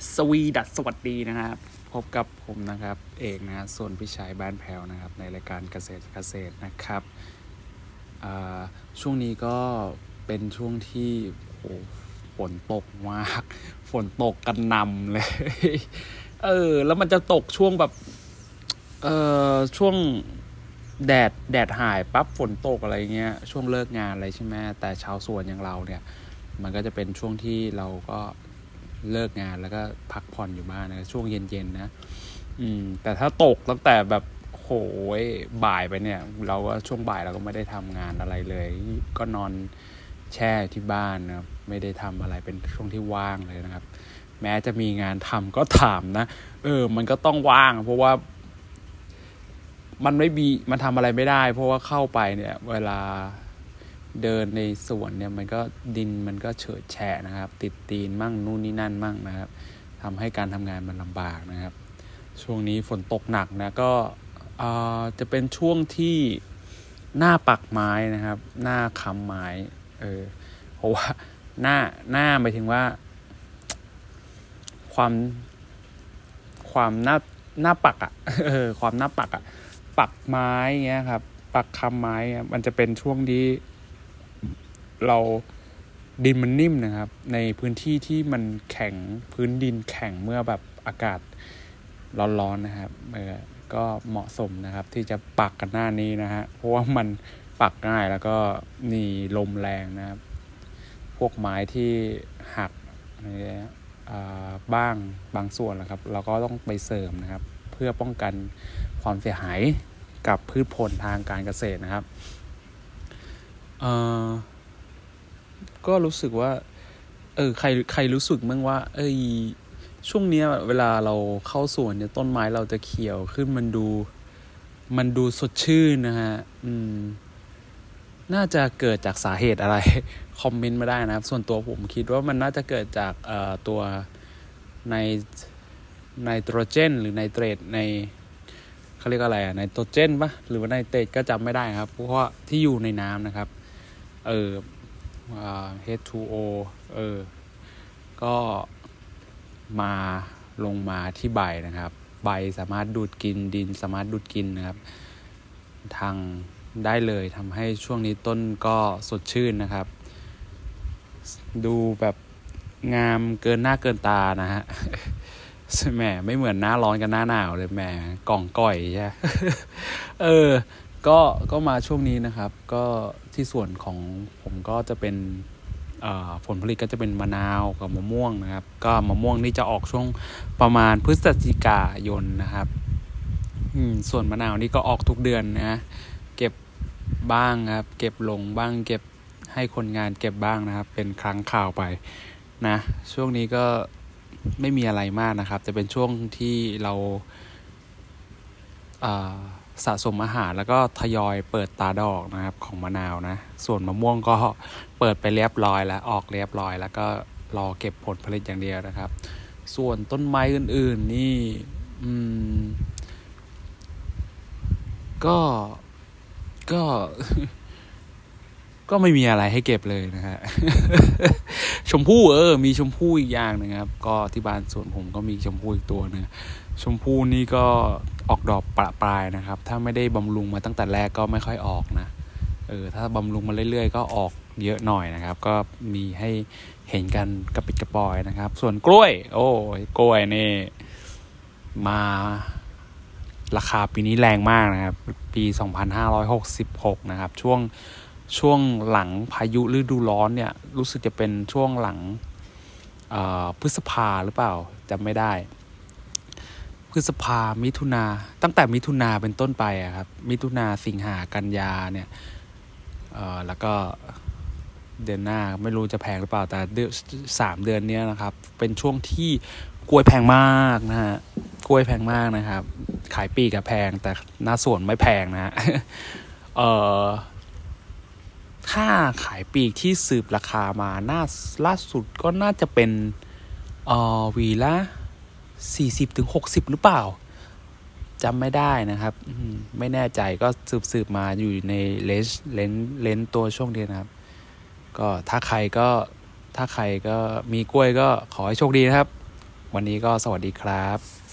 สวัสดีนะครับพบกับผมนะครับเอกนะส่วนพิชัยบ้านแพ้วนะครับในรายการเกษตรนะครับช่วงนี้ก็เป็นช่วงที่ฝนตกมากฝนตกกันนำเลยแล้วมันจะตกช่วงแบบช่วงแดดหายปั๊บฝนตกอะไรเงี้ยช่วงเลิกงานอะไรใช่ไหมแต่ชาวสวนอย่างเราเนี่ยมันก็จะเป็นช่วงที่เราก็เลิกงานแล้วก็พักผ่อนอยู่บ้านนะช่วงเย็นๆนะแต่ถ้าตกตั้งแต่แบบโหยบ่ายไปเนี่ยเราก็ช่วงบ่ายเราก็ไม่ได้ทำงานอะไรเลยก็นอนแช่ที่บ้านนะไม่ได้ทำอะไรเป็นช่วงที่ว่างเลยนะครับแม้จะมีงานทำก็ถามนะมันก็ต้องว่างเพราะว่ามันทำอะไรไม่ได้เพราะว่าเข้าไปเนี่ยเวลาเดินในสวนเนี่ยมันก็ดินมันก็เฉอะแฉะนะครับติดตีนมั่งนู่นนี่นั่นมั่งนะครับทำให้การทำงานมันลำบากนะครับช่วงนี้ฝนตกหนักนะก็จะเป็นช่วงที่หน้าปักไม้นะครับหน้าค้ำไม้เพราะว่าหน้าหมายถึงว่าความหน้าปักความหน้าปักปักไม้เงี้ยครับปักค้ำไม้มันจะเป็นช่วงที่เราดินมันนิ่มนะครับในพื้นที่ที่มันแข็งพื้นดินแข็งเมื่อแบบอากาศร้อนๆนะครับก็เหมาะสมนะครับที่จะปักกันหน้านี้นะฮะเพราะว่ามันปักง่ายแล้วก็นี่ลมแรงนะครับพวกไม้ที่หักบางส่วนนะครับเราก็ต้องไปเสริมนะครับเพื่อป้องกันความเสียหายกับพืชผลทางการเกษตรนะครับก็รู้สึกว่าใครรู้สึกมั้งว่าช่วงนี้เวลาเราเข้าสวนเนี่ยต้นไม้เราจะเขียวขึ้นมันดูสดชื่นนะฮะน่าจะเกิดจากสาเหตุอะไรคอมเมนต์มาได้นะครับส่วนตัวผมคิดว่ามันน่าจะเกิดจากตัวไนโตรเจนหรือไนเตรตในเขาเรียกอะไรไนโตรเจนปะหรือว่าไนเตรตก็จำไม่ได้ครับเพราะว่าที่อยู่ในน้ำนะครับH2O ก็ลงมาที่ใบนะครับใบสามารถดูดกินดินสามารถดูดกินนะครับทางได้เลยทำให้ช่วงนี้ต้นก็สดชื่นนะครับดูแบบงามเกินหน้าเกินตานะฮะแหมไม่เหมือนหน้าร้อนกับหน้าหนาวเลยแหมกล่องก่อยใช่ ก็มาช่วงนี้นะครับก็ที่ส่วนของผมก็จะเป็นผลผลิตก็จะเป็นมะนาวกับมะม่วงนะครับก็มะม่วงนี่จะออกช่วงประมาณพฤศจิกายนนะครับส่วนมะนาวนี่ก็ออกทุกเดือนนะเก็บบ้างครับเก็บลงบ้างเก็บให้คนงานเก็บบ้างนะครับเป็นครั้งข่าวไปนะช่วงนี้ก็ไม่มีอะไรมากนะครับจะเป็นช่วงที่เราสะสมอาหารแล้วก็ทยอยเปิดตาดอกนะครับของมะนาวนะส่วนมะม่วงก็เปิดไปเรียบร้อยแล้วออกเรียบร้อยแล้วก็รอเก็บผลผลิตอย่างเดียวนะครับส่วนต้นไม้อื่นๆนี่ก็ไม่มีอะไรให้เก็บเลยนะฮะ ชมพู่มีชมพู่อีกอย่างนึงครับก็ที่บ้านสวนผมก็มีชมพู่อีกตัวนึงชมพู่นี่ก็ออกดอกประปรายนะครับถ้าไม่ได้บำรุงมาตั้งแต่แรกก็ไม่ค่อยออกนะถ้าบำรุงมาเรื่อยๆก็ออกเยอะหน่อยนะครับก็มีให้เห็นกันกระปิดกระปอยนะครับส่วนกล้วยกล้วยนี่มาราคาปีนี้แรงมากนะครับปี2566นะครับช่วงหลังพายุฤดูร้อนเนี่ยรู้สึกจะเป็นช่วงหลังพฤษภาหรือเปล่าจำไม่ได้พฤษภามิถุนาตั้งแต่มิถุนาเป็นต้นไปครับมิถุนาสิงหากันยาเนี่ยแล้วก็เดือนหน้าไม่รู้จะแพงหรือเปล่าแต่3 เดือนนี้นะครับเป็นช่วงที่กล้วยแพงมากนะฮะกล้วยแพงมากนะครับขายปีกแพงแต่หน้าสวนไม่แพงนะฮะถ้าขายปีกที่สืบราคามาล่าสุดก็น่าจะเป็นวีละ40-60หรือเปล่าจำไม่ได้นะครับไม่แน่ใจก็สืบมาอยู่ในเลนตัวช่วงเดียวนะครับก็ถ้าใครก็มีกล้วยก็ขอให้โชคดีนะครับวันนี้ก็สวัสดีครับ